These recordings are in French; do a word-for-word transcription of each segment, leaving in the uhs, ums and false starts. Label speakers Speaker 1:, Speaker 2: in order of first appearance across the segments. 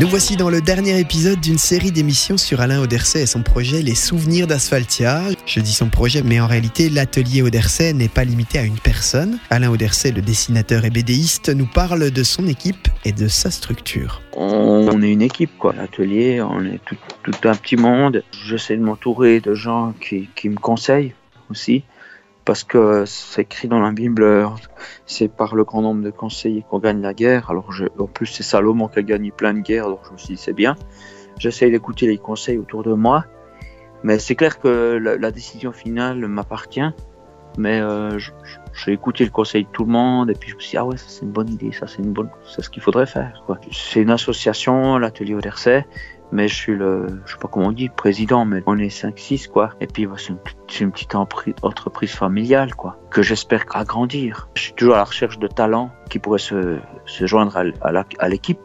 Speaker 1: Nous voici dans le dernier épisode d'une série d'émissions sur Alain Auderset et son projet Les Souvenirs d'Asphaltia. Je dis son projet, mais en réalité, l'atelier Auderset n'est pas limité à une personne. Alain Auderset, le dessinateur et bédéiste, nous parle de son équipe et de sa structure.
Speaker 2: On est une équipe, quoi. L'atelier, on est tout, tout un petit monde. J'essaie de m'entourer de gens qui, qui me conseillent aussi. Parce que c'est écrit dans la Bible, c'est par le grand nombre de conseillers qu'on gagne la guerre. Alors je, en plus, c'est Salomon qui a gagné plein de guerres, donc je me suis dit c'est bien. J'essaie d'écouter les conseils autour de moi, mais c'est clair que la, la décision finale m'appartient. Mais euh, je, j'ai écouté le conseil de tout le monde et puis je me suis dit ah ouais, ça c'est une bonne idée, ça c'est une bonne, c'est ce qu'il faudrait faire, quoi. C'est une association, l'atelier Auderset. Mais je suis le, je sais pas comment on dit, président, mais on est cinq six, quoi. Et puis, bah, c'est, une, c'est une petite entreprise familiale, quoi, que j'espère agrandir. Je suis toujours à la recherche de talents qui pourraient se, se joindre à, à, la, à l'équipe.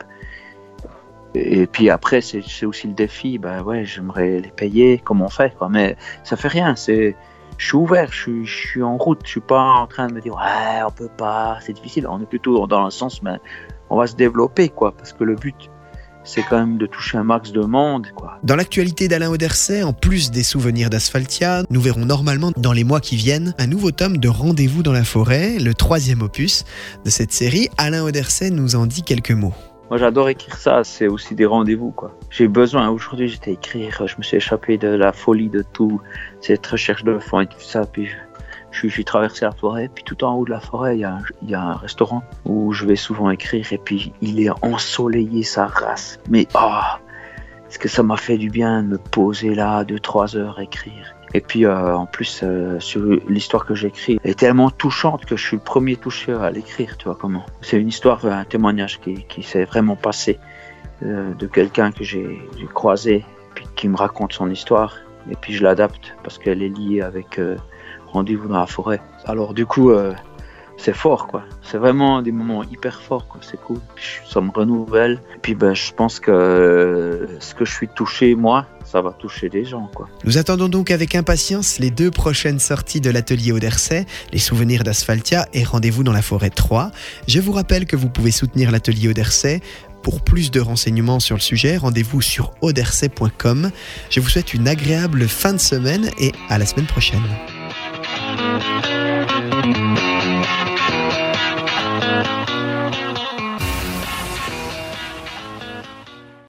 Speaker 2: Et puis après, c'est, c'est aussi le défi, bah ouais, j'aimerais les payer, comment on fait, quoi. Mais ça fait rien, c'est, je suis ouvert, je suis, je suis en route, je suis pas en train de me dire, ouais, on peut pas, c'est difficile. On est plutôt dans le sens, mais on va se développer, quoi, parce que le but, c'est quand même de toucher un max de monde, quoi.
Speaker 1: Dans l'actualité d'Alain Auderset, en plus des souvenirs d'Asphaltia, nous verrons normalement dans les mois qui viennent un nouveau tome de Rendez-vous dans la forêt, le troisième opus de cette série. Alain Auderset nous en dit quelques mots.
Speaker 2: Moi j'adore écrire ça, c'est aussi des rendez-vous, quoi. J'ai besoin, aujourd'hui j'étais à écrire, je me suis échappé de la folie de tout, cette recherche de fond et tout ça, puis je suis traversé la forêt, puis tout en haut de la forêt, il y a, il y a un restaurant où je vais souvent écrire, et puis il est ensoleillé, sa race. Mais oh, est-ce que ça m'a fait du bien de me poser là, deux, trois heures, écrire. Et puis euh, en plus, euh, sur l'histoire que j'écris, elle est tellement touchante que je suis le premier touché à l'écrire, tu vois comment. C'est une histoire, un témoignage qui, qui s'est vraiment passé euh, de quelqu'un que j'ai, j'ai croisé, puis qui me raconte son histoire, et puis je l'adapte parce qu'elle est liée avec... Euh, Rendez-vous dans la forêt. Alors du coup, euh, c'est fort, quoi. C'est vraiment des moments hyper forts, quoi. C'est cool. Puis, ça me renouvelle. Et puis, ben, je pense que euh, ce que je suis touché, moi, ça va toucher des gens, quoi.
Speaker 1: Nous attendons donc avec impatience les deux prochaines sorties de l'atelier Auderset, Les Souvenirs d'Asphaltia et Rendez-vous dans la forêt trois. Je vous rappelle que vous pouvez soutenir l'atelier Auderset. Pour plus de renseignements sur le sujet, rendez-vous sur auderset point com. Je vous souhaite une agréable fin de semaine et à la semaine prochaine.
Speaker 3: Thank you.